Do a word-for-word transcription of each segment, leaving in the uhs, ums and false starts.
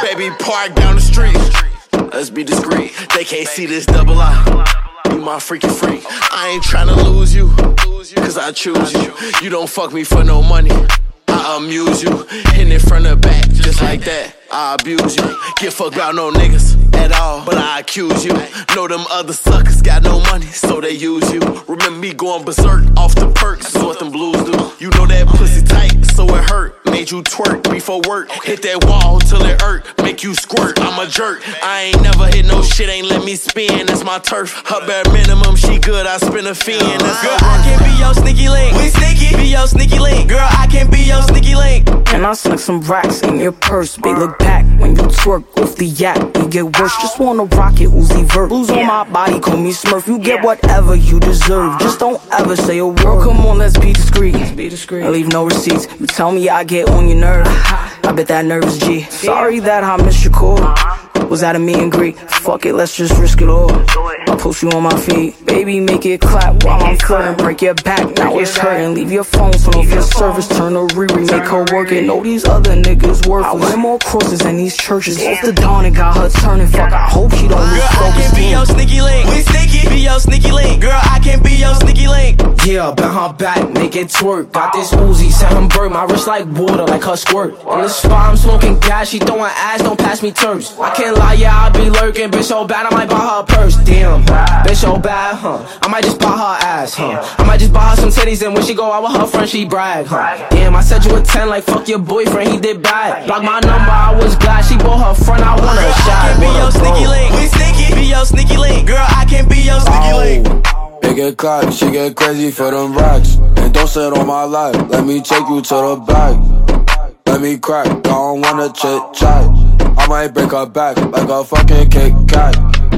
Baby, park down the street. Let's be discreet. They can't see this double I. You my freaky freak. I ain't tryna lose you, cause I choose you. You don't fuck me for no money. I amuse you. Hitting it front or back, just like that. I abuse you. Get fucked about no niggas at all, but I accuse you. Know them other suckers got no money, so they use you. Remember me going berserk off the perks, that's what them blues do. You know that pussy tight, so it hurt. Made you twerk before work. Hit that wall till it hurt. Make you squirt, I'm a jerk. I ain't never hit no shit, ain't let me spin. That's my turf. Her bare minimum, she good, I spin a fin. That's Girl, I can be your sneaky link. We sneaky, be your sneaky link. Girl, I can be your sneaky link. And I snuck some racks in your purse. They look back when you twerk off the yak. You get worse, just wanna rock it, Uzi Vert. Blues on my body, call me Smurf. You get whatever you deserve. Just don't ever say a word. Come on, let's be discreet. Be discreet. I leave no receipts. You tell me I get on your nerve. I bet that nerve is G. Sorry that I missed your call. Was that a meet and greet? Fuck it, let's just risk it all. I'll post you on my feet. Baby, make it clap while I'm flirting. Break your back, now it's hurting. Leave your phone, turn off your service. Turn to Riri, make her work it. Know these other niggas worthless. I win more crosses than these churches. Off the dawn and got her turning. Fuck, I hope she don't lose focus. Girl, I can be your sneaky link. We sneaky, be your sneaky link. Girl, I can be your sneaky link. Yeah, bend her back, make it twerk. Got this Uzi, send him burn. My wrist like water, like her squirt. On the spot, I'm smoking gas. She throwing ass, don't pass me turfs. I can't lie, yeah, I be lurking. Bitch so bad, I might buy her a purse. Damn, bitch so bad, huh? I might just buy her ass, huh? I might just buy her some titties, and when she go out with her friend, she brag, huh? Damn, I said you a ten, like fuck your boyfriend, he did bad. Block my number, I was glad. She bought her front, I want her shot. I can be your sneaky link. We sneaky, be your sneaky link. Girl, I can be your sneaky link. They get clapped, she get crazy for them racks. And don't sit on my lap, let me take you to the back. Let me crack, I don't wanna chit chat. I might break her back like a fucking Kit Kat.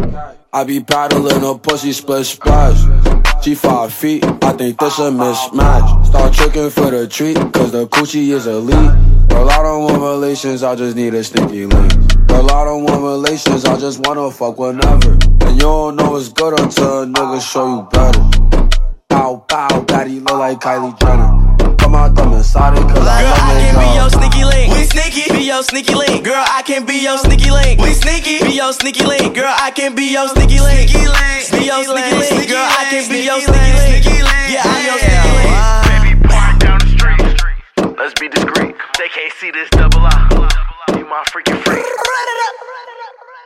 I be paddling a pussy split splash. She five feet, I think this a mismatch. Start tricking for the treat, cause the coochie is elite. Girl, I don't want relations, I just need a sneaky link. Girl, I don't want relations, I just wanna fuck whenever. And you don't know it's good until a nigga show you better. Pow, pow, daddy look like Kylie Jenner. Come out them inside it, cause Girl, I love I can it, be your sneaky link. We sneaky, be your sneaky link. Girl, I can be your sneaky link. We sneaky, be your sneaky link. Girl, I can be your sneaky link.